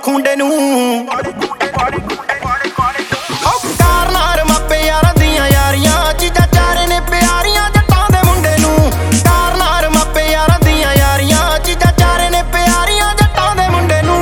ਖੁੰਡੇ ਨੂੰ ਕਾਰਨਾਰ ਮਾਪੇ ਯਾਰਾਂ ਦੀਆਂ ਯਾਰੀਆਂ ਚੀਜ਼ਾਂ ਚਾਰੇ ਨੇ ਪਿਆਰੀਆਂ ਜੱਟਾਂ ਦੇ ਮੁੰਡੇ ਨੂੰ ਕਾਰਨਾਰ ਮਾਪੇ ਯਾਰਾਂ ਦੀਆਂ ਯਾਰੀਆਂ ਚੀਜ਼ਾਂ ਚਾਰੇ ਨੇ ਪਿਆਰੀਆਂ ਜੱਟਾਂ ਦੇ ਮੁੰਡੇ ਨੂੰ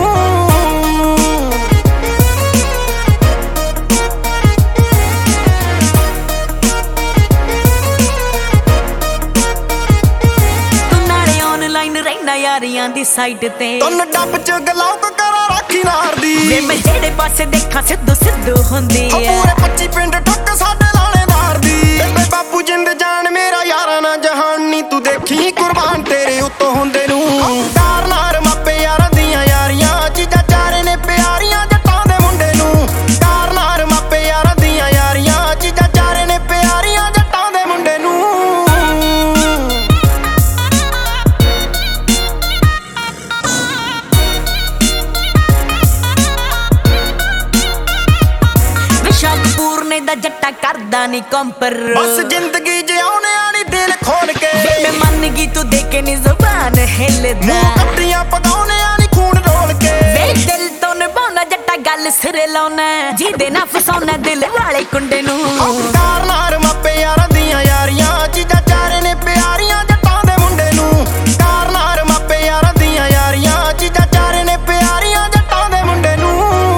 ਰਹਿਣਾ ਯਾਰੀਆਂ ਦੀ ਸਾਈਡ ਤੇ ਤੁਨ ਡੱਬ ਚ ਗਲਾਉਕ ਕਰਾਂ ਰਾਖੀ ਨਾਰ ਦੀ ਵੇ ਮੈਂ ਜਿਹੜੇ ਪਾਸੇ ਦੇਖਾਂ ਸਿੱਧੂ ਸਿੱਧੂ ਹੁੰਦੀ ਐ ਪੂਰੇ 25 ਪਿੰਡ ਠੱਕ ਸਾਡੇ ਲਾਣੇਦਾਰ ਦੀ ਬੇਬੇ ਬਾਪੂ ਜਿੰਦ ਜਾਨ ਮੇਰਾ ਯਾਰਾਂ ਨਾ ਜਹਾਨ ਨੀ ਤੂੰ ਦੇਖੀ ਕੁਰਬਾਨ ਤੇਰੇ ਉੱਤੋਂ ਹੁੰਦੇ ਨੂੰ ਕਾਰਨਾਰ ਮਾਪੇ ਯਾਰਾਂ ਦੀਆਂ ਯਾਰੀਆਂ ਚੀਜ਼ਾਂ ਚਾਰੇ ਨੇ ਪਿਆਰੀਆਂ ਜੱਟਾਂ ਦੇ ਮੁੰਡੇ ਨੂੰ ਕਾਰਨਾਰ ਮਾਪੇ ਯਾਰਾਂ ਦੀਆਂ ਯਾਰੀਆਂ ਚੀਜ਼ਾਂ ਚਾਰੇ ਨੇ ਪਿਆਰੀਆਂ ਜੱਟਾਂ ਦੇ ਮੁੰਡੇ ਨੂੰ ਪੂਰਨੇ ਦਾ ਜੱਟਾ ਕਰਦਾ ਨੀ ਕੰਪਰ ਬਸ ਜ਼ਿੰਦਗੀ ਜਿਉਣੇ ਆਣੀ ਦਿਲ ਖੋਲ ਕੇ ਮੈਂ ਮੰਨ ਗਈ ਤੂੰ ਦੇ ਕੇ ਨੀ ਜ਼ੁਬਾਨ ਹਿੱਲਦਾ ਕੱਟੀਆਂ ਪਕਾਉਣੇ ਆਣੀ ਖੂਨ ਰੋਲ ਕੇ ਵੇ ਦਿਲ ਤੋਂ ਨਿਭਾਉਣਾ ਜੱਟਾ ਗੱਲ ਸਿਰੇ ਲਾਉਣਾ ਜਿਹਦੇ ਨਾਲ ਫਸਾਉਣਾ ਦਿਲ ਵਾਲੇ ਕੁੰਡੇ ਨੂੰ ਕਾਰਨਾਰ ਮਾਪੇ ਯਾਰਾਂ ਦੀਆਂ ਯਾਰੀਆਂ ਚੀਜ਼ਾਂ ਚਾਰੇ ਨੇ ਪਿਆਰੀਆਂ ਜੱਟਾਂ ਦੇ ਮੁੰਡੇ ਨੂੰ ਕਾਰਨਾਰ ਮਾਪੇ ਯਾਰਾਂ ਦੀਆਂ ਯਾਰੀਆਂ ਚੀਜ਼ਾਂ ਚਾਰੇ ਨੇ ਪਿਆਰੀਆਂ ਜੱਟਾਂ ਦੇ ਮੁੰਡੇ ਨੂੰ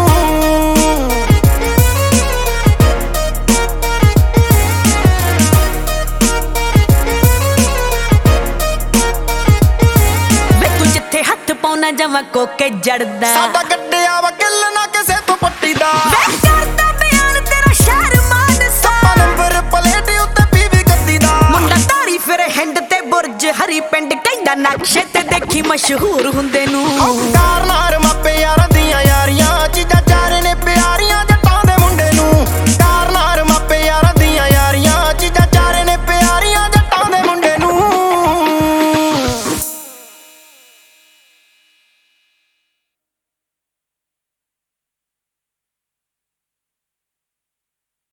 ਪਾਉਣਾ ਜਮਾ ਕੋਕੇ ਜੜਦਾ ਸਾਡਾ ਗੱਡਿਆ ਵਾ ਕਿੱਲ ਨਾ ਕਿਸੇ ਤੋਂ ਪੱਟੀ ਦਾ ਕਰਦਾ ਬਿਆਨ ਤੇਰਾ ਸ਼ਹਿਰ ਮਾਨ ਸੱਪਾ ਨੰਬਰ ਪਲੇਟ ਉੱਤੇ ਪੀਵੀ ਗੱਦੀ ਦਾ ਮੁੰਡਾ ਤਾਰੀ ਫਿਰ ਹਿੰਡ ਤੇ ਬੁਰਜ ਹਰੀ ਪਿੰਡ ਕਹਿੰਦਾ ਨਕਸ਼ੇ ਤੇ ਦੇਖੀ ਮਸ਼ਹੂਰ ਹੁੰਦੇ ਨੂੰ